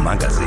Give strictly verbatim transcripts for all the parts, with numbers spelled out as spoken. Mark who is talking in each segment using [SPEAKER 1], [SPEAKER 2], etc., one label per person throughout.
[SPEAKER 1] magazin.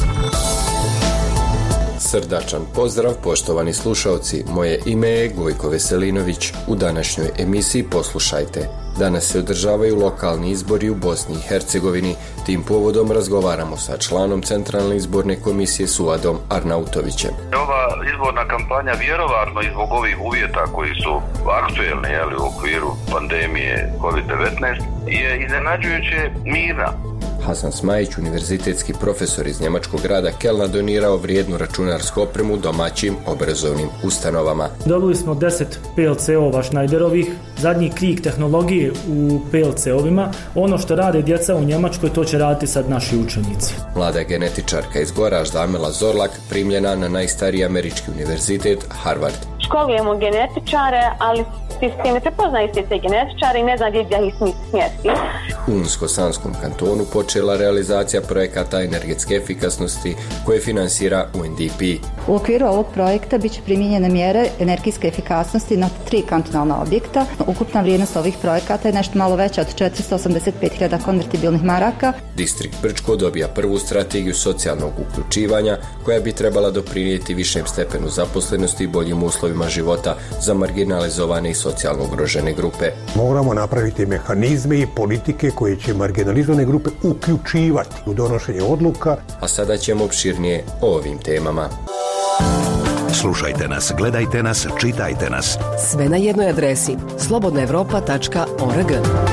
[SPEAKER 2] Srdačan pozdrav, poštovani slušalci. Moje ime je Gojko Veselinović. U današnjoj emisiji poslušajte. Danas se održavaju lokalni izbori u Bosni i Hercegovini. Tim povodom razgovaramo sa članom Centralne izborne komisije Suadom Arnautovićem.
[SPEAKER 3] Ova izborna kampanja vjerovatno i zbog ovih uvjeta koji su aktuelni jeli, u okviru pandemije kovid devetnaest je iznenađujuće mirna.
[SPEAKER 2] Hasan Smajić, univerzitetski profesor iz njemačkog grada Kelna, donirao vrijednu računarsku opremu domaćim obrazovnim ustanovama.
[SPEAKER 4] Dobili smo deset P L C-ova Schneiderovih, zadnji krik tehnologije u P L C-ovima. Ono što rade djeca u Njemačkoj, to će raditi sad naši učenici.
[SPEAKER 2] Mlada genetičarka iz Goražda Amela Zorlak primljena na najstariji američki univerzitet Harvard.
[SPEAKER 5] Školujemo genetičare, ali sistem ne prepoznaje sve genetičare i ne zna gdje ih smjesti.
[SPEAKER 2] U Unsko-Sanskom kantonu počela realizacija projekata energetske efikasnosti koje finansira U N D P.
[SPEAKER 6] U okviru ovog projekta biće primijenjene mjere energetske efikasnosti na tri kantonalna objekta. Ukupna vrijednost ovih projekata je nešto malo veća od četiristo osamdeset pet hiljada konvertibilnih maraka.
[SPEAKER 2] Distrikt Brčko dobija prvu strategiju socijalnog uključivanja koja bi trebala doprinijeti višem stepenu zaposlenosti i boljim uslovima života za marginalizovane i socijalno ugrožene grupe.
[SPEAKER 7] Moramo napraviti mehanizme i politike koje će marginalizovane grupe uključivati u donošenje odluka.
[SPEAKER 2] A sada ćemo opširnije o ovim temama.
[SPEAKER 1] Slušajte nas, gledajte nas, čitajte nas.
[SPEAKER 8] Sve na jednoj adresi slobodna evropa tačka org.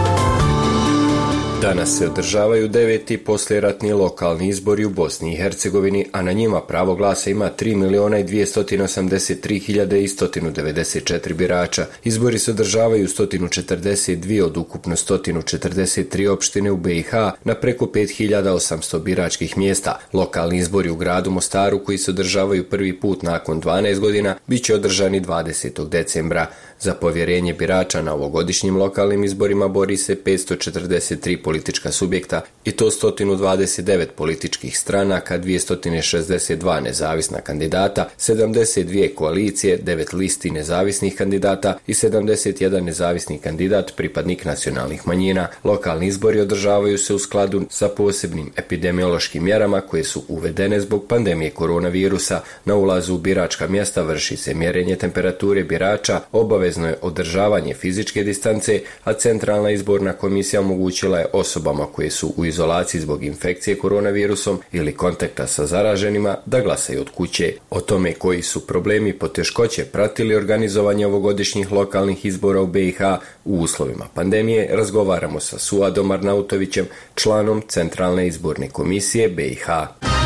[SPEAKER 2] Danas se održavaju deveti poslijeratni lokalni izbori u Bosni i Hercegovini, a na njima pravo glasa ima tri milijuna dvjesto osamdeset tri hiljade sto devedeset četiri birača. Izbori se održavaju u sto četrdeset dvije od ukupno sto četrdeset tri opštine u B i H na preko pet hiljada osamsto biračkih mjesta. Lokalni izbori u gradu Mostaru, koji se održavaju prvi put nakon dvanaest godina, bit će održani dvadesetog decembra. Za povjerenje birača na ovogodišnjim lokalnim izborima bori se petsto četrdeset tri politička subjekta i to sto dvadeset devet političkih stranaka, dvjesto šezdeset dva nezavisna kandidata, sedamdeset dvije koalicije, devet listi nezavisnih kandidata i sedamdeset jedan nezavisni kandidat pripadnik nacionalnih manjina. Lokalni izbori održavaju se u skladu sa posebnim epidemiološkim mjerama koje su uvedene zbog pandemije koronavirusa. Na ulazu u biračka mjesta vrši se mjerenje temperature birača, obave je održavanje fizičke distance, a Centralna izborna komisija omogućila je osobama koje su u izolaciji zbog infekcije koronavirusom ili kontakta sa zaraženima da glasaju od kuće. O tome koji su problemi i poteškoće pratili organizovanje ovogodišnjih lokalnih izbora u B i H u uslovima pandemije razgovaramo sa Suadom Arnautovićem, članom Centralne izborne komisije B i H.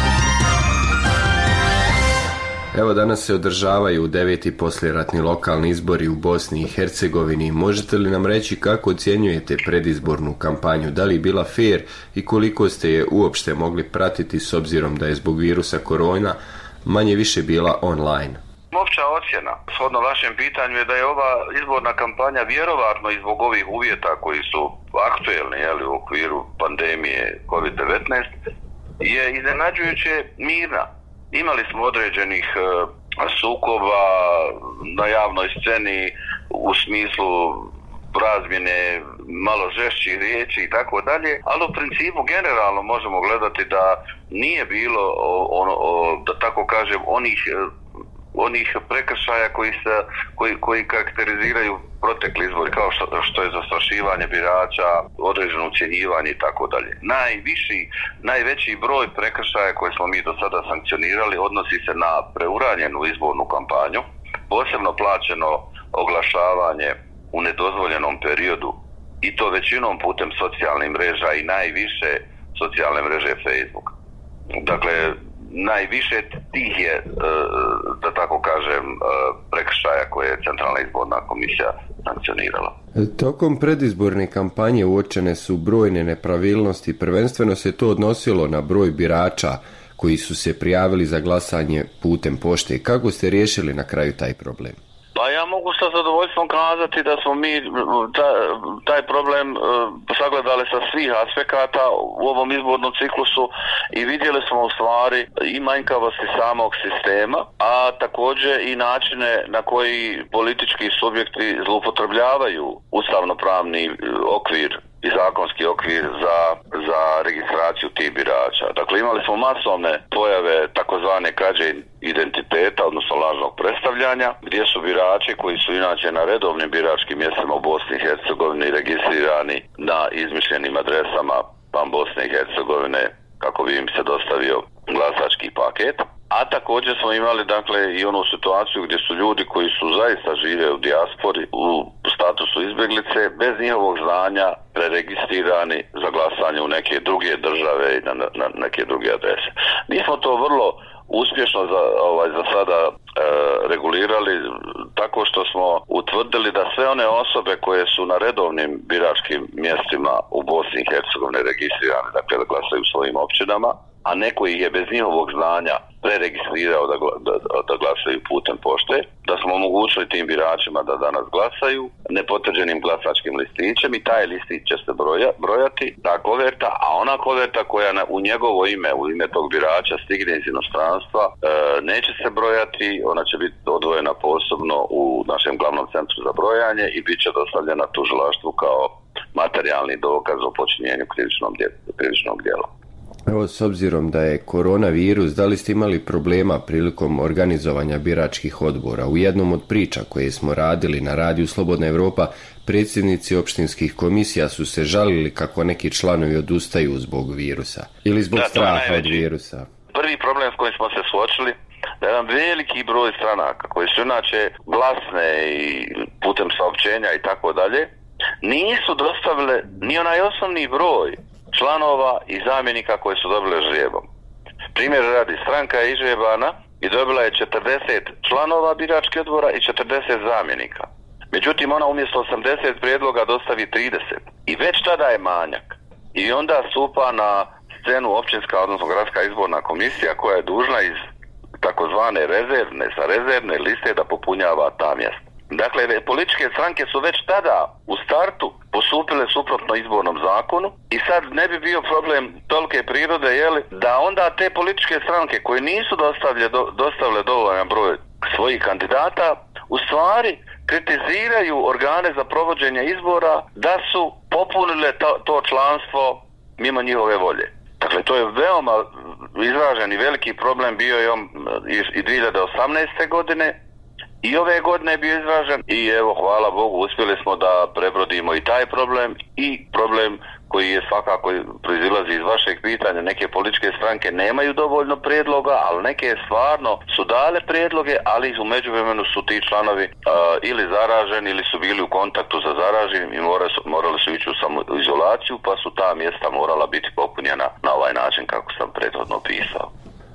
[SPEAKER 2] Evo, danas se održavaju deveti poslijeratni lokalni izbori u Bosni i Hercegovini. Možete li nam reći kako ocjenjujete predizbornu kampanju? Da li je bila fair i koliko ste je uopšte mogli pratiti s obzirom da je zbog virusa korona manje više bila online?
[SPEAKER 3] Opća ocjena, shodno vašem pitanju, je da je ova izborna kampanja vjerovatno i zbog ovih uvjeta koji su aktuelni jeli, u okviru pandemije kovid devetnaest je iznenađujuće mirna. Imali smo određenih e, sukoba na javnoj sceni u smislu razmjene malo žešćih riječi i tako dalje, ali u principu generalno možemo gledati da nije bilo ono, da tako kažem, onih onih prekršaja koji se koji koji karakteriziraju protekli izbori, kao što, što je zastrašivanje birača, određeno ucjenjivanje i tako dalje. Najviši, najveći broj prekršaja koje smo mi do sada sankcionirali odnosi se na preuranjenu izbornu kampanju, posebno plaćeno oglašavanje u nedozvoljenom periodu i to većinom putem socijalnih mreža i najviše socijalne mreže Facebook. Dakle, najviše tih je, da tako kažem, prekršaja koje je Centralna izborna komisija sankcionirala.
[SPEAKER 2] Tokom predizborne kampanje uočene su brojne nepravilnosti, prvenstveno se to odnosilo na broj birača koji su se prijavili za glasanje putem pošte. Kako ste riješili na kraju taj problem?
[SPEAKER 3] Pa ja mogu sa zadovoljstvom kazati da smo mi taj, taj problem uh, sagledali sa svih aspekata u ovom izbornom ciklusu i vidjeli smo u stvari i manjkavosti samog sistema, a također i načine na koji politički subjekti zloupotrebljavaju ustavnopravni okvir i zakonski okvir za, za registraciju tih birača. Dakle, imali smo masovne pojave takozvane krađe identiteta, odnosno lažnog predstavljanja, gdje su birači koji su inače na redovnim biračkim mjestima u Bosni i Hercegovini registrirani na izmišljenim adresama van Bosne i Hercegovine kako bi im se dostavio glasački paket. A također smo imali dakle i onu situaciju gdje su ljudi koji su zaista žive u dijaspori, u statusu izbjeglice, bez njihovog znanja preregistrirani za glasanje u neke druge države i na, na neke druge adrese. Mi smo to vrlo uspješno za, ovaj, za sada e, regulirali tako što smo utvrdili da sve one osobe koje su na redovnim biračkim mjestima u Bosni i Hercegovini registrirane, dakle da glasaju u svojim općinama, a neko ih je bez njihovog znanja preregistrirao da, da, da glasaju putem pošte, da smo omogućili tim biračima da danas glasaju nepotvrđenim glasačkim listićem i taj listić će se broja, brojati, ta koverta, a ona koverta koja na, u njegovo ime, u ime tog birača stigne iz inostranstva, e, neće se brojati, ona će biti odvojena posebno u našem glavnom centru za brojanje i bit će dostavljena tužilaštvu kao materijalni dokaz o počinjenju krivičnog djela.
[SPEAKER 2] Evo, s obzirom da je koronavirus, da li ste imali problema prilikom organizovanja biračkih odbora? U jednom od priča koje smo radili na radiju Slobodna Evropa, predsjednici opštinskih komisija su se žalili kako neki članovi odustaju zbog virusa ili zbog da, straha od virusa.
[SPEAKER 3] Prvi problem s kojim smo se suočili, da jedan veliki broj stranaka koji su inače glasne i putem saopćenja i tako dalje, nisu dostavile ni onaj osnovni broj članova i zamjenika koji su dobile ždrijebom. Primjer radi, stranka je izždrijebana i dobila je četrdeset članova biračkih odbora i četrdeset zamjenika. Međutim, ona umjesto osamdeset prijedloga dostavi trideset. I već tada je manjak. I onda stupa na scenu općinska, odnosno gradska izborna komisija koja je dužna iz takozvane rezervne, sa rezervne liste da popunjava ta mjesta. Dakle, političke stranke su već tada u startu postupile suprotno izbornom zakonu i sad ne bi bio problem tolike prirode, jeli, da onda te političke stranke koje nisu dostavile, do, dostavile dovoljan broj svojih kandidata, u stvari kritiziraju organe za provođenje izbora da su popunile to, to članstvo mimo njihove volje. Dakle, to je veoma izražen i veliki problem bio je on i dvije hiljade osamnaeste. godine, i ove godine je bio izražen i evo, hvala Bogu, uspjeli smo da prebrodimo i taj problem i problem koji je svakako proizilazi iz vašeg pitanja. Neke političke stranke nemaju dovoljno prijedloga, ali neke stvarno su dale prijedloge, ali u međuvremenu su ti članovi uh, ili zaraženi ili su bili u kontaktu sa zaraženim i morali su, morali su ići u samoizolaciju, pa su ta mjesta morala biti popunjena na ovaj način kako sam prethodno pisao.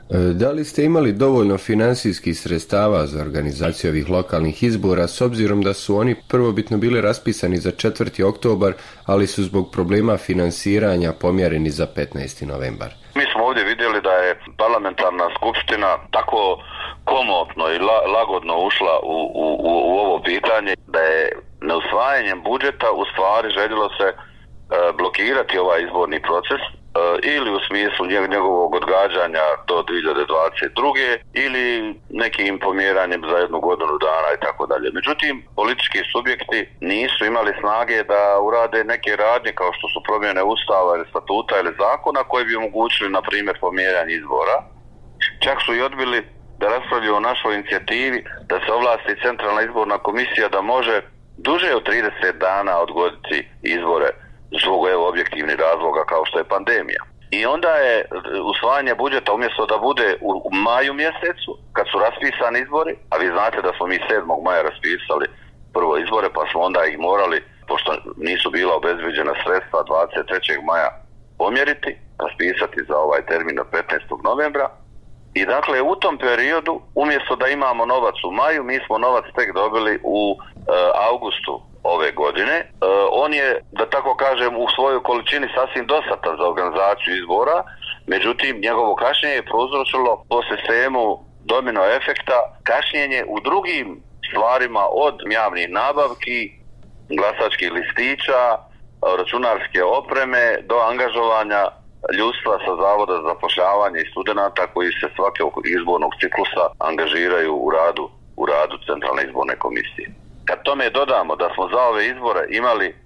[SPEAKER 2] Da li ste imali dovoljno financijskih sredstava za organizaciju ovih lokalnih izbora, s obzirom da su oni prvobitno bili raspisani za četvrti oktobar, ali su zbog problema finansiranja pomjereni za petnaesti novembar?
[SPEAKER 3] Mi smo ovdje vidjeli da je parlamentarna skupština tako komotno i la, lagodno ušla u, u, u ovo pitanje, da je neusvajanjem budžeta u stvari željelo se e, blokirati ovaj izborni proces, ili u smislu njegovog odgađanja do dvije hiljade dvadeset druge ili nekim pomjeranjem za jednu godinu dana i tako dalje. Međutim, politički subjekti nisu imali snage da urade neke radnje kao što su promjene ustava ili statuta ili zakona koji bi omogućili, na primjer, pomjeranje izbora. Čak su i odbili da raspravljaju o našoj inicijativi da se ovlasti Centralna izborna komisija da može duže od trideset dana odgoditi izbore zbog evo objektivnih razloga kao što je pandemija. I onda je usvajanje budžeta umjesto da bude u, u maju mjesecu kad su raspisani izbori, a vi znate da smo mi sedmog maja raspisali prvo izbore, pa smo onda ih morali, pošto nisu bila obezbeđena sredstva, dvadeset trećeg maja pomjeriti, raspisati za ovaj termin od petnaestog novembra. I dakle u tom periodu umjesto da imamo novac u maju, mi smo novac tek dobili u e, augustu ove godine. E, on je, da tako kažem, u svojoj količini sasvim dostatan za organizaciju izbora, međutim njegovo kašnjenje je prouzročilo po sistemu domino efekta kašnjenje u drugim stvarima, od javnih nabavki, glasačkih listića, računarske opreme do angažovanja ljudstva sa Zavoda za zapošljavanje i studenata koji se svakog izbornog ciklusa angažiraju u radu, u radu Centralne izborne komisije. Kad tome dodamo da smo za ove izbore imali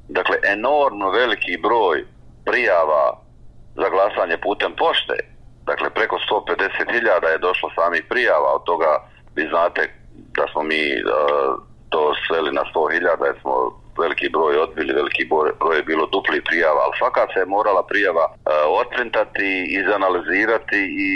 [SPEAKER 3] dakle enormno veliki broj prijava za glasanje putem pošte. Dakle, preko sto pedeset hiljada je došlo samih prijava, od toga vi znate da smo mi uh, to sveli na sto hiljada, jer smo veliki broj odbili, veliki broj je bilo dupli prijava, ali svaka se je morala prijava uh, otprintati, izanalizirati i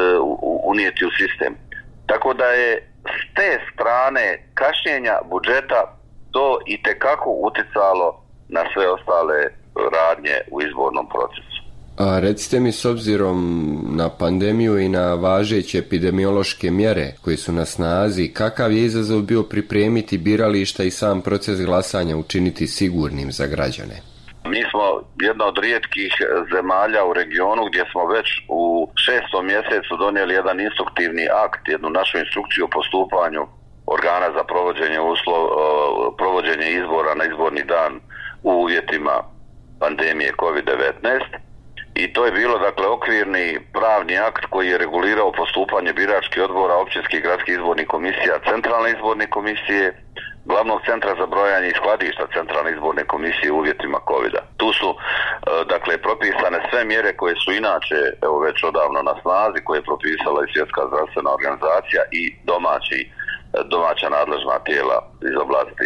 [SPEAKER 3] uh, unijeti u sistem. Tako da je s te strane kašnjenja budžeta to itekako uticalo na sve ostale radnje u izbornom procesu.
[SPEAKER 2] A recite mi, s obzirom na pandemiju i na važeće epidemiološke mjere koji su na snazi, kakav je izazov bio pripremiti birališta i sam proces glasanja učiniti sigurnim za građane?
[SPEAKER 3] Mi smo jedna od rijetkih zemalja u regionu gdje smo već u šestom mjesecu donijeli jedan instruktivni akt, jednu našu instrukciju o postupanju organa za provođenje uslov, provođenje izbora na izborni dan u uvjetima pandemije kovid devetnaest. I to je bilo, dakle, okvirni pravni akt koji je regulirao postupanje biračkih odbora, općinskih i gradskih izbornih komisija, centralne izborne komisije, glavnog centra za brojanje i skladišta centralne izborne komisije u uvjetima covida. Tu su, dakle, propisane sve mjere koje su inače, evo, već odavno na snazi, koje je propisala i Svjetska zdravstvena organizacija i domaći, domaća nadležna tijela iz oblasti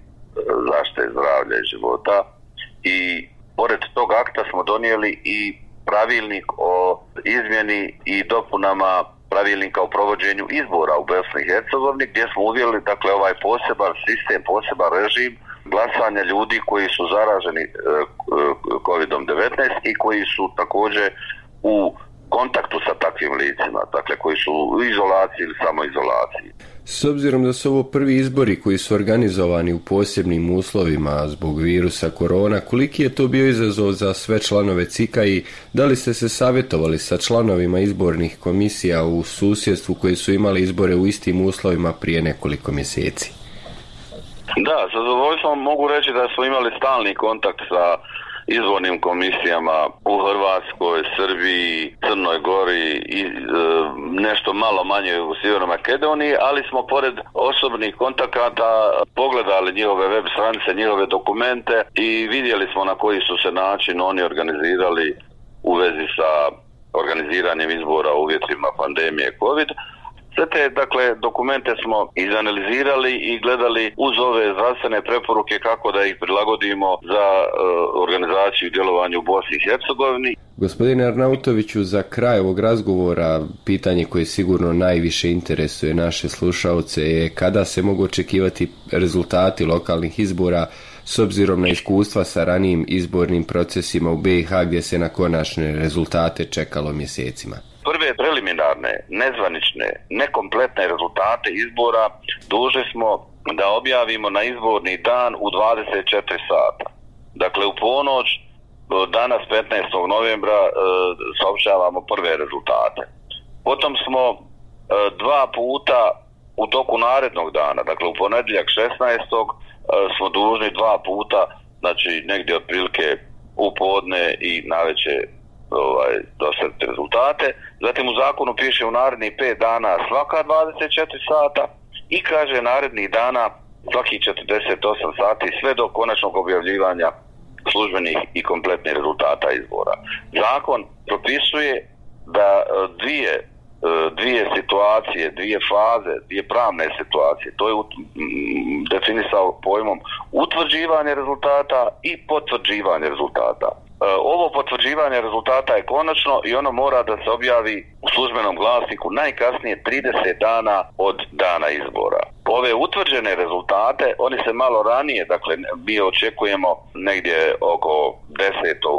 [SPEAKER 3] zaštite zdravlja i života. I pored tog akta smo donijeli i pravilnik o izmjeni i dopunama pravilnika o provođenju izbora u Bosni i Hercegovini, gdje smo uveli, dakle, ovaj poseban sistem, poseban režim glasanja ljudi koji su zaraženi kovid devetnaest i koji su također u kontaktu sa takvim licima, dakle koji su u izolaciji ili samoizolaciji.
[SPEAKER 2] S obzirom da su ovo prvi izbori koji su organizovani u posebnim uslovima zbog virusa korona, koliki je to bio izazov za sve članove C I K-a i da li ste se savjetovali sa članovima izbornih komisija u susjedstvu koji su imali izbore u istim uslovima prije nekoliko mjeseci?
[SPEAKER 3] Da, sa zadovoljstvom mogu reći da smo imali stalni kontakt sa izbornim komisijama u Hrvatskoj, Srbiji, Crnoj Gori i e, nešto malo manje u Sjevernoj Makedoniji, ali smo pored osobnih kontakata pogledali njihove web stranice, njihove dokumente i vidjeli smo na koji su se način oni organizirali u vezi sa organiziranjem izbora u uvjetima pandemije COVID. Sve te, dakle, dokumente smo izanalizirali i gledali uz ove zdravstvene preporuke kako da ih prilagodimo za uh, organizaciju i djelovanje u Bosni i Hercegovini.
[SPEAKER 2] Gospodine Arnautoviću, za kraj ovog razgovora, pitanje koje sigurno najviše interesuje naše slušaoce je kada se mogu očekivati rezultati lokalnih izbora s obzirom na iskustva sa ranijim izbornim procesima u B i H gdje se na konačne rezultate čekalo mjesecima.
[SPEAKER 3] Prve preliminarne, nezvanične, nekompletne rezultate izbora dužni smo da objavimo na izborni dan u dvadeset četiri sata. Dakle, u ponoć, danas petnaestog novembra, saopćavamo prve rezultate. Potom smo dva puta u toku narednog dana, dakle u ponedjeljak šesnaestog smo dužni dva puta, znači negdje otprilike u podne i navečer ovaj, dostaviti rezultate. Zatim u zakonu piše u narednih pet dana svaka dvadeset četiri sata i kaže narednih dana svakih četrdeset osam sati sve do konačnog objavljivanja službenih i kompletnih rezultata izbora. Zakon propisuje da dvije, dvije situacije, dvije faze, dvije pravne situacije, to je definisao pojmom utvrđivanje rezultata i potvrđivanje rezultata. Ovo potvrđivanje rezultata je konačno i ono mora da se objavi u službenom glasniku najkasnije trideset dana od dana izbora. Ove utvrđene rezultate, oni se malo ranije, dakle mi očekujemo negdje oko desetog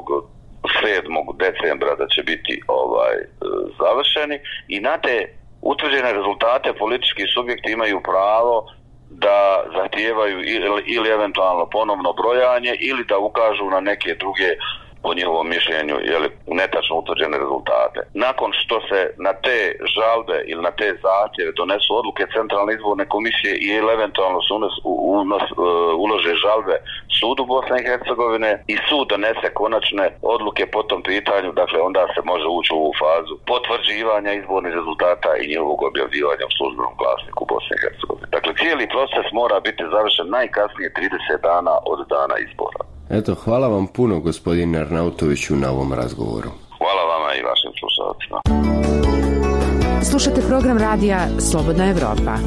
[SPEAKER 3] sedmog decembra da će biti ovaj završeni i na te utvrđene rezultate politički subjekti imaju pravo da zahtijevaju ili, ili eventualno ponovno brojanje ili da ukažu na neke druge po njihovom mišljenju jeli, netačno utvrđene rezultate. Nakon što se na te žalbe ili na te zahtjeve donesu odluke Centralne izborne komisije ili eventualno su unos, unos, ulože žalbe sudu Bosne i Hercegovine i sud donese konačne odluke po tom pitanju, dakle onda se može ući u ovu fazu potvrđivanja izbornih rezultata i njihovog objavljivanja u službenom glasniku Bosne i Hercegovine. Dakle, cijeli proces mora biti završen najkasnije trideset dana od dana izbora.
[SPEAKER 2] Eto, hvala vam puno, gospodine Arnautoviću, na ovom razgovoru.
[SPEAKER 3] Hvala vama i vašim slušalcima.
[SPEAKER 8] Slušajte program radija Slobodna Evropa.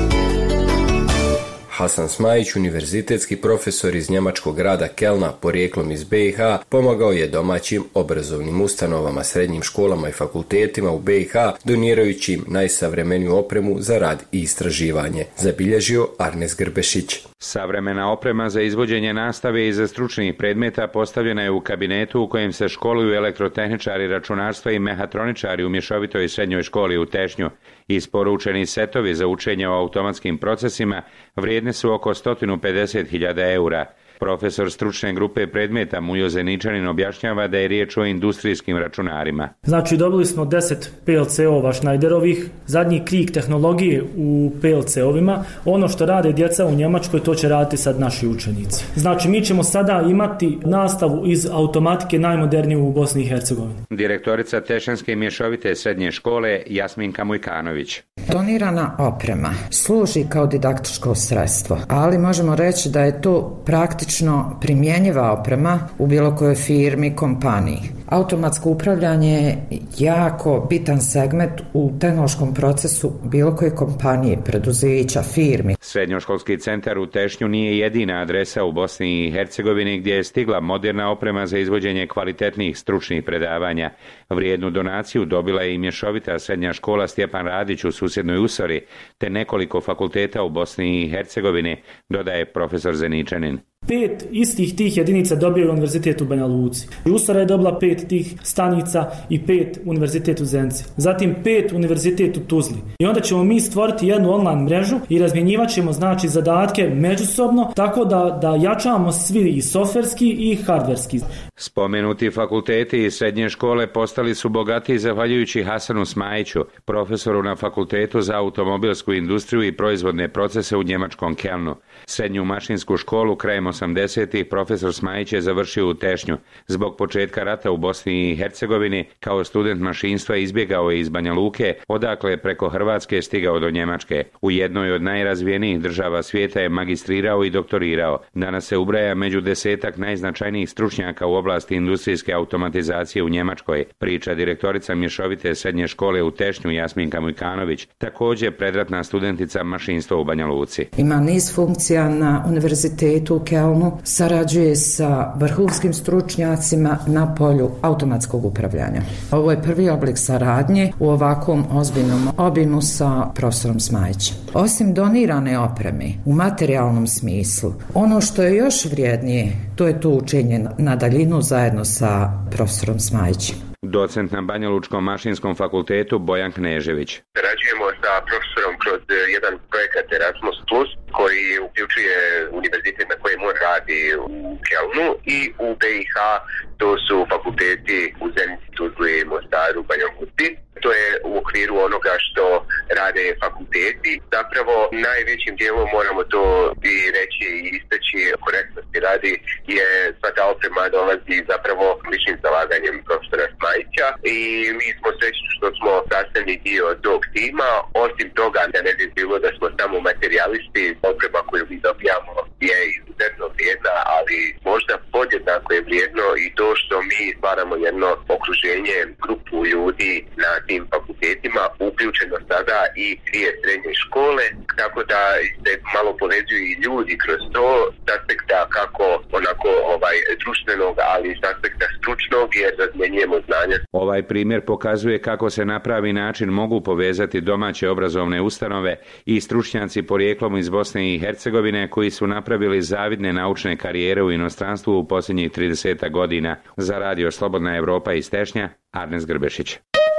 [SPEAKER 2] Hasan Smajić, univerzitetski profesor iz njemačkog grada Kelna, porijeklom iz B i H, pomagao je domaćim obrazovnim ustanovama, srednjim školama i fakultetima u B i H, donirajući im najsavremeniju opremu za rad i istraživanje, zabilježio Arnes Grbešić.
[SPEAKER 9] Savremena oprema za izvođenje nastave i za stručnih predmeta postavljena je u kabinetu u kojem se školuju elektrotehničari računarstva i mehatroničari u mješovitoj srednjoj školi u Tešnju. Isporučeni setovi za učenje o automatskim procesima vrijedni su oko sto pedeset hiljada eura. Profesor stručne grupe predmeta Mujo Zeničanin objašnjava da je riječ o industrijskim računarima.
[SPEAKER 4] Znači dobili smo deset P L C-ova Schneiderovih, zadnji krik tehnologije u P L C-ovima. Ono što rade djeca u Njemačkoj, to će raditi sad naši učenici. Znači mi ćemo sada imati nastavu iz automatike najmodernije u Bosni i Hercegovini.
[SPEAKER 9] Direktorica Tešanske mješovite srednje škole Jasminka Mujkanović.
[SPEAKER 10] Donirana oprema služi kao didaktičko sredstvo, ali možemo reći da je to praktično primjenjiva oprema u bilo kojoj firmi, kompaniji. Automatsko upravljanje je jako bitan segment u tehnološkom procesu bilo koje kompanije, preduzeća, firmi.
[SPEAKER 9] Srednjoškolski centar u Tešnju nije jedina adresa u Bosni i Hercegovini gdje je stigla moderna oprema za izvođenje kvalitetnih stručnih predavanja. Vrijednu donaciju dobila je i mješovita srednja škola Stjepan Radić u susjednoj Usori, te nekoliko fakulteta u Bosni i Hercegovini, dodaje profesor Zeničanin.
[SPEAKER 4] Pet istih tih jedinica dobio univerzitet u Banja Luci. Usora je dobila pet tih stanica i pet univerzitet u Zenci. Zatim pet univerzitet u Tuzli. I onda ćemo mi stvoriti jednu online mrežu i razmjenjivat ćemo znači zadatke međusobno, tako da, da jačamo svi i softverski i hardverski.
[SPEAKER 9] Spomenuti fakulteti i srednje škole postali su bogatiji zahvaljujući Hasanu Smajiću, profesoru na Fakultetu za automobilsku industriju i proizvodne procese u njemačkom Kelnu. Srednju mašinsku školu krajem osamdesetih profesor Smajić je završio u Tešnju. Zbog početka rata u Bosni i Hercegovini kao student mašinstva izbjegao je iz Banja Luke, odakle preko Hrvatske stigao do Njemačke. U jednoj od najrazvijenijih država svijeta je magistrirao i doktorirao. Danas se ubraja među desetak najznačajnijih stručnjaka u oblasti industrijske automatizacije u Njemačkoj, priča direktorica mješovite srednje škole u Tešnju Jasminka Mujkanović, također predratna studentica mašinstva u Banja Luci.
[SPEAKER 10] Ima niz funkcija na univerzitetu u Kelnu, sarađuje sa vrhunskim stručnjacima na polju automatskog upravljanja. Ovo je prvi oblik saradnje u ovakvom ozbiljnom obimu sa profesorom Smajićem. Osim donirane opreme u materijalnom smislu, ono što je još vrijednije, to je to učenje na daljinu zajedno sa profesorom Smajićem.
[SPEAKER 9] Docent na Banjalučkom mašinskom fakultetu Bojan Knežević.
[SPEAKER 11] Sarađujemo sa profesorom kroz jedan projekat Erasmus Plus koji uključuje univerzitet na kojem on radi u Kelnu i u B i H, to su fakulteti u Zenici, Tuzli, Mostaru, Banja Luci. To je u okviru onoga što rade fakulteti. Zapravo najvećim dijelom moramo to i reći i istaći korektnosti radi je sva ta oprema dolazi zapravo ličnim zalaganjem profesora Smajića i mi smo srećni što smo sastavni dio tog tima. Osim toga da ne bi bilo da smo samo materijalisti, oprema koju mi dobijamo je izuzetno vrijedna, ali možda podjednako je vrijedno i to što mi stvaramo jedno okruženje, grupu ljudi na tim fakultetima, uključeno sada i dvije srednje škole, tako da se malo povezuju i ljudi kroz to s aspekta kako onako ovaj društvenog, ali s aspekta stručnog, jer razmjenjujemo znanja.
[SPEAKER 9] Ovaj primjer pokazuje kako se na pravi način mogu povezati domaće obrazovne ustanove i stručnjaci porijeklom iz Bosne i Hercegovine koji su napravili zavidne naučne karijere u inostranstvu u posljednjih trideset godina. Za radio Slobodna Evropa iz Tešnja, Arnes Grbešić.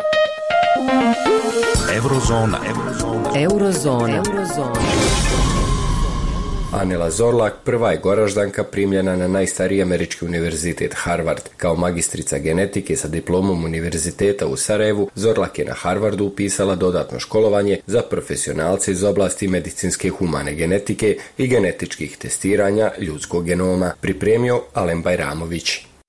[SPEAKER 1] Eurozona. Eurozona.
[SPEAKER 8] Eurozona. Eurozona.
[SPEAKER 2] Anela Zorlak prva je Goraždanka primljena na najstariji američki univerzitet Harvard. Kao magistrica genetike sa diplomom univerziteta u Sarajevu, Zorlak je na Harvardu upisala dodatno školovanje za profesionalce iz oblasti medicinske humane genetike i genetičkih testiranja ljudskog genoma, pripremio Alen Bajramović.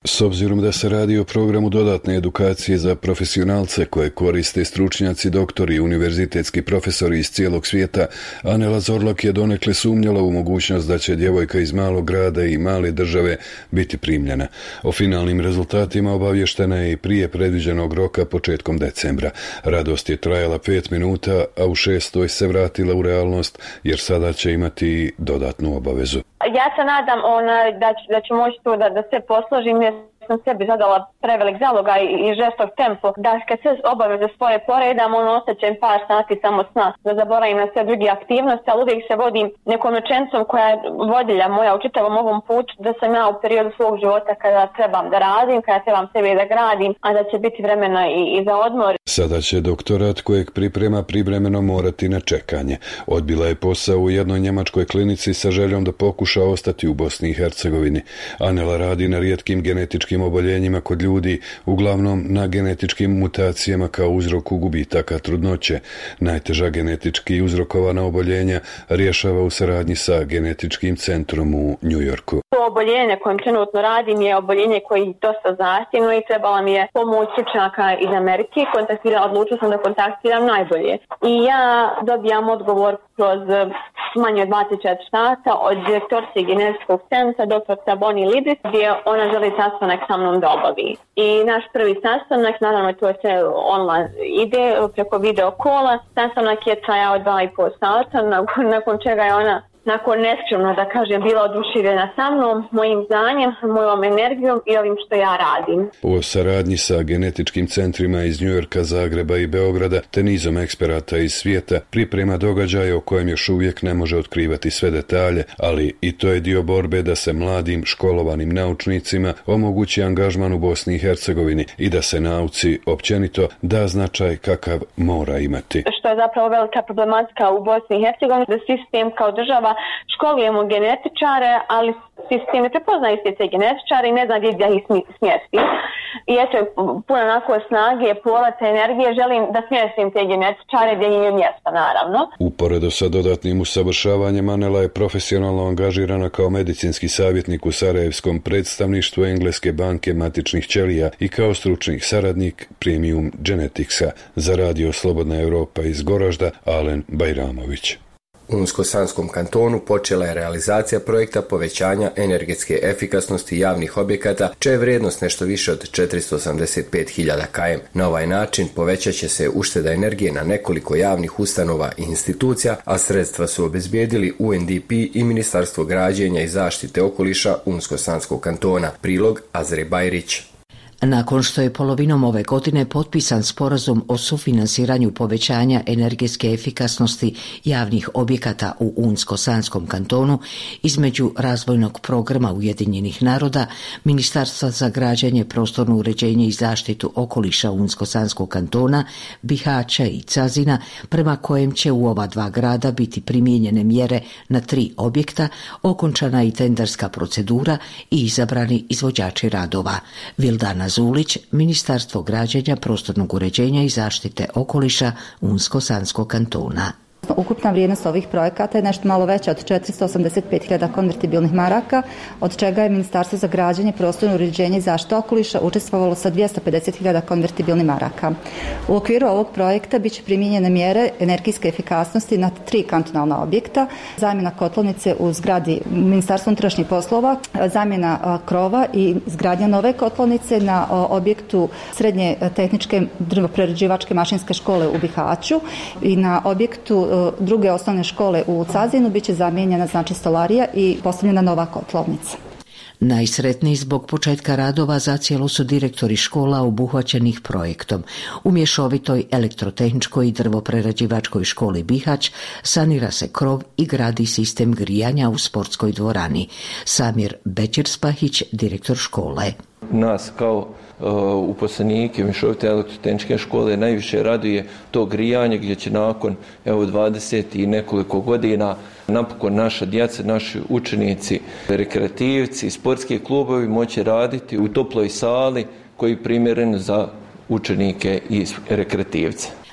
[SPEAKER 12] S obzirom da se radi o programu dodatne edukacije za profesionalce koje koriste stručnjaci, doktori i univerzitetski profesori iz cijelog svijeta, Anela Zorlak je donekle sumnjala u mogućnost da će djevojka iz malog grada i male države biti primljena. O finalnim rezultatima obavještena je i prije predviđenog roka početkom decembra. Radost je trajala pet minuta, a u šestoj se vratila u realnost jer sada će imati dodatnu obavezu.
[SPEAKER 5] Ja se nadam ona, da, ću, da ću moći to da, da se posložim jer sam sebi zadala prevelik zalogaj i, i žestok tempo. Da kad se obaveze svoje poredam, ono osjećam par sati samo sna, da zaboravim na sve druge aktivnosti, ali uvijek se vodim nekom rečenicom koja je vodilja moja u čitavom ovom putu, da sam ja u periodu svog života kada trebam da radim, kada trebam sebe da gradim, a da će biti vremena i, i za odmor.
[SPEAKER 12] Sada će doktorat kojeg priprema privremeno morati na čekanje. Odbila je posao u jednoj njemačkoj klinici sa željom da pokuša ostati u Bosni i Hercegovini. Anela radi na rijetkim genetičkim oboljenjima kod ljudi, uglavnom na genetičkim mutacijama kao uzroku gubitaka trudnoće. Najteža genetički uzrokovana oboljenja rješava u saradnji sa genetičkim centrom u New Yorku.
[SPEAKER 5] To oboljenje kojim trenutno radim je oboljenje koji je dosta zahtjevno i trebala mi je pomoć stručnjaka iz Amerike. Kontaktirala, odlučila sam da kontaktiram najbolje. I ja dobijam odgovor kroz manje od dvadeset četiri sata od direktorice genetskog centra, doktorica Bonnie Lidis, gdje ona želi sastanak sa mnom da obavi. I naš prvi sastanak, naravno to je sve online ide preko video kola. Sastanak je trajao dva i pol sata, nakon, nakon čega je ona nakon neskromno, da kažem, bila oduševljena sa mnom, mojim znanjem, mojom energijom i ovim što ja radim.
[SPEAKER 12] U saradnji sa genetičkim centrima iz Njujorka, Zagreba i Beograda te nizom eksperata iz svijeta priprema događaje o kojem još uvijek ne može otkrivati sve detalje, ali i to je dio borbe da se mladim školovanim naučnicima omogući angažman u Bosni i Hercegovini i da se nauci općenito da značaj kakav mora imati.
[SPEAKER 5] Što je zapravo velika problematika u Bosni i Hercegovini, da sistem kao država školujemo genetičare, ali sistem ne prepoznaje te genetičare i ne zna gdje ih smjesti. I eto, puno onako snage, polata, energije, želim da smjestim te genetičare gdje im je mjesta, naravno.
[SPEAKER 12] Uporedo sa dodatnim usavršavanjem, Anela je profesionalno angažirana kao medicinski savjetnik u Sarajevskom predstavništvu Engleske banke matičnih ćelija i kao stručni saradnik Premium Geneticsa. Za radio Slobodna Europa iz Goražda, Alen Bajramović.
[SPEAKER 2] U Unsko-Sanskom kantonu počela je realizacija projekta povećanja energetske efikasnosti javnih objekata, čija je vrijednost nešto više od četiristo osamdeset pet hiljada kilometara. Na ovaj način povećat će se ušteda energije na nekoliko javnih ustanova i institucija, a sredstva su obezbijedili U N D P i Ministarstvo građenja i zaštite okoliša Unsko-Sanskog kantona. Prilog Azre Bajrić.
[SPEAKER 13] Nakon što je polovinom ove godine potpisan sporazum o sufinansiranju povećanja energetske efikasnosti javnih objekata u Unsko-Sanskom kantonu između razvojnog programa Ujedinjenih naroda, Ministarstva za građenje, prostorno uređenje i zaštitu okoliša Unsko-Sanskog kantona, Bihaća i Cazina, prema kojem će u ova dva grada biti primijenjene mjere na tri objekta, okončana i tenderska procedura i izabrani izvođači radova. Vildana Zulić, Ministarstvo građenja, prostornog uređenja i zaštite okoliša Unsko-Sanskog kantona.
[SPEAKER 6] Ukupna vrijednost ovih projekata je nešto malo veća od četiristo osamdeset pet hiljada konvertibilnih maraka, od čega je Ministarstvo za građenje, prostorno uređenje i zaštitu okoliša učestvovalo sa dvjesto pedeset hiljada konvertibilnih maraka. U okviru ovog projekta biće primijenjene mjere energijske efikasnosti na tri kantonalna objekta, zamjena kotlovnice u zgradi Ministarstva unutrašnjih poslova, zamjena krova i izgradnja nove kotlovnice na objektu Srednje tehničke drvoprerađivačke mašinske škole u Bihaću i na objektu druge osnovne škole u Cazinu biće zamijenjena znači stolarija i postavljena nova kotlovnica.
[SPEAKER 13] Najsretniji zbog početka radova zacijelo su direktori škola obuhvaćenih projektom. U mješovitoj elektrotehničkoj i drvoprerađivačkoj školi Bihać sanira se krov i gradi sistem grijanja u sportskoj dvorani. Samir Bećirspahić, direktor škole.
[SPEAKER 14] Nas kao uh, uposlenike mješovite elektrotehničke škole najviše raduje to grijanje gdje će nakon evo dvadeset i nekoliko godina napokon naša djeca, naši učenici, rekreativci, sportski klubovi moći raditi u toploj sali koji je primjeren za učenike i rekreativce.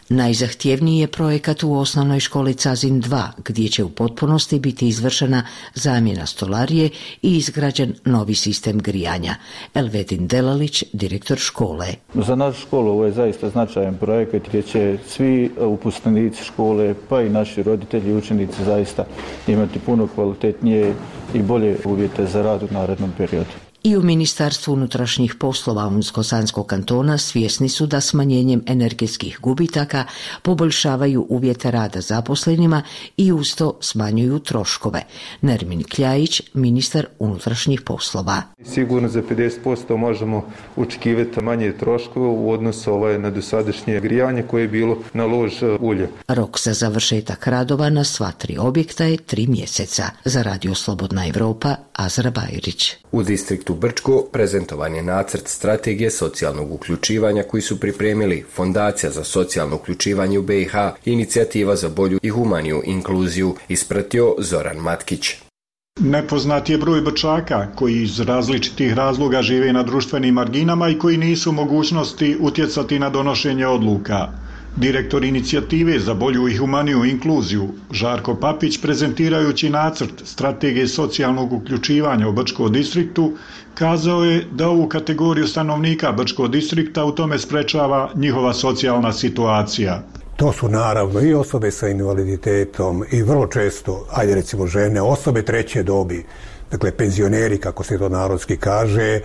[SPEAKER 13] Najzahtjevniji je projekat u osnovnoj školi Cazin dva, gdje će u potpunosti biti izvršena zamjena stolarije i izgrađen novi sistem grijanja. Elvedin Delalić, direktor škole.
[SPEAKER 15] Za našu školu ovo je zaista značajan projekat gdje će svi uposlenici škole, pa i naši roditelji i učenici zaista imati puno kvalitetnije i bolje uvjete za rad u narednom periodu.
[SPEAKER 13] I u Ministarstvu unutrašnjih poslova Unsko-sanskog kantona svjesni su da smanjenjem energetskih gubitaka poboljšavaju uvjete rada zaposlenima i uz to smanjuju troškove. Nermin Kljajić, ministar unutrašnjih poslova.
[SPEAKER 16] Sigurno za pedeset posto možemo očekivati manje troškove u odnosu ovaj na dosadašnje grijanje koje je bilo na lož ulje.
[SPEAKER 13] Rok za završetak radova na sva tri objekta je tri mjeseca. Za Radio Slobodna Evropa, Azra Bajrić.
[SPEAKER 2] U distriktu Brčko prezentovan je nacrt strategije socijalnog uključivanja koji su pripremili Fondacija za socijalno uključivanje u B i H, Inicijativa za bolju i humaniju inkluziju, ispratio Zoran Matkić.
[SPEAKER 17] Nepoznat je broj Brčaka koji iz različitih razloga žive na društvenim marginama i koji nisu u mogućnosti utjecati na donošenje odluka. Direktor Inicijative za bolju i humaniju inkluziju, Žarko Papić, prezentirajući nacrt strategije socijalnog uključivanja u Brčkom distriktu, kazao je da ovu kategoriju stanovnika Brčkog distrikta u tome sprečava njihova socijalna situacija.
[SPEAKER 7] To su naravno i osobe sa invaliditetom i vrlo često, ajde recimo žene, osobe treće dobi, dakle penzioneri, kako se to narodski kaže,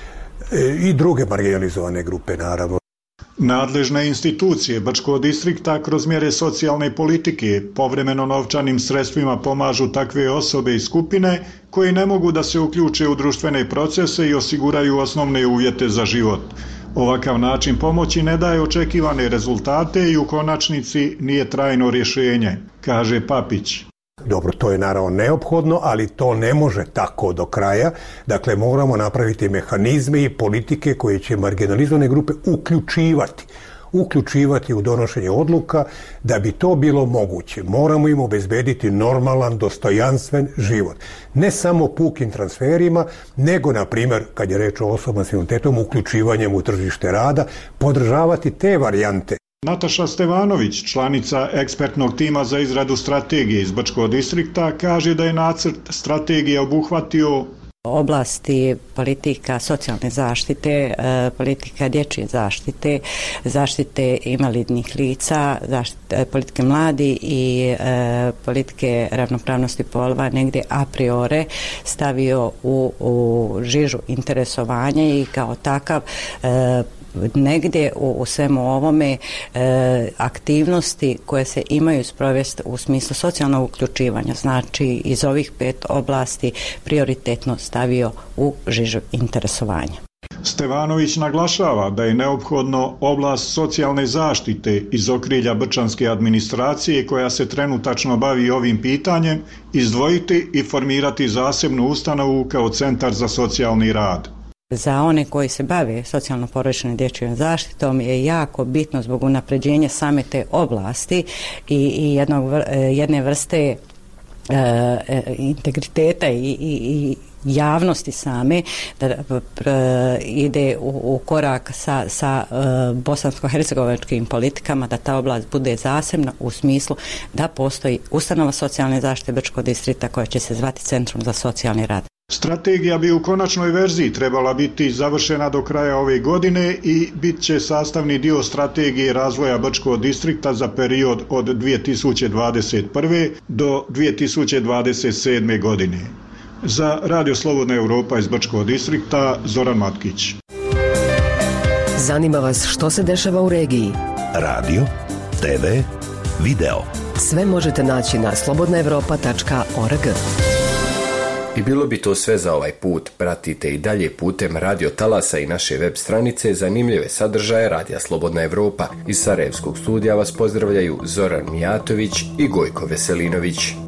[SPEAKER 7] i druge marginalizovane grupe naravno.
[SPEAKER 17] Nadležne institucije Brčkog distrikta kroz mjere socijalne politike povremeno novčanim sredstvima pomažu takve osobe i skupine koje ne mogu da se uključe u društvene procese i osiguraju osnovne uvjete za život. Ovakav način pomoći ne daje očekivane rezultate i u konačnici nije trajno rješenje, kaže Papić.
[SPEAKER 7] Dobro, to je naravno neophodno, ali to ne može tako do kraja. Dakle, moramo napraviti mehanizme i politike koje će marginalizovane grupe uključivati. Uključivati u donošenje odluka. Da bi to bilo moguće, moramo im obezbediti normalan, dostojanstven život. Ne samo pukim transferima, nego, na primjer, kad je reč o osobama s invaliditetom, uključivanjem u tržište rada, podržavati te varijante.
[SPEAKER 17] Nataša Stevanović, članica ekspertnog tima za izradu strategije iz Brčkog distrikta, kaže da je nacrt strategije obuhvatio
[SPEAKER 18] oblasti politika socijalne zaštite, politika dječje zaštite, zaštite invalidnih lica, zaštite, politike mladi i politike ravnopravnosti polova negdje a priori stavio u, u žižu interesovanja i kao takav negdje u, u svemu ovome e, aktivnosti koje se imaju sprovesti u smislu socijalnog uključivanja, znači iz ovih pet oblasti prioritetno stavio u žižu interesovanja.
[SPEAKER 17] Stevanović naglašava da je neophodno oblast socijalne zaštite iz okrilja brčanske administracije koja se trenutačno bavi ovim pitanjem izdvojiti i formirati zasebnu ustanovu kao centar za socijalni rad.
[SPEAKER 18] Za one koji se bave socijalno-porodičnom dječjom zaštitom je jako bitno zbog unapređenja same te oblasti i, i jednog, jedne vrste e, integriteta i, i, i javnosti same da e, ide u, u korak sa, sa e, bosansko-hercegovačkim politikama, da ta oblast bude zasebna u smislu da postoji ustanova socijalne zaštite Brčkog distrikta koja će se zvati Centrum za socijalni rad.
[SPEAKER 17] Strategija bi u konačnoj verziji trebala biti završena do kraja ove godine i bit će sastavni dio strategije razvoja Brčkog distrikta za period od dvije tisuće dvadeset prve do dvije tisuće dvadeset sedme godine. Za Radio Slobodna Evropa iz Brčkog distrikta, Zoran Matkić.
[SPEAKER 8] Zanima vas što se dešava u regiji?
[SPEAKER 1] Radio, te ve, video.
[SPEAKER 8] Sve možete naći na slobodna evropa tačka org.
[SPEAKER 2] I bilo bi to sve za ovaj put. Pratite i dalje putem Radio Talasa i naše web stranice zanimljive sadržaje Radija Slobodna Evropa. Iz Sarajevskog studija vas pozdravljaju Zoran Mijatović i Gojko Veselinović.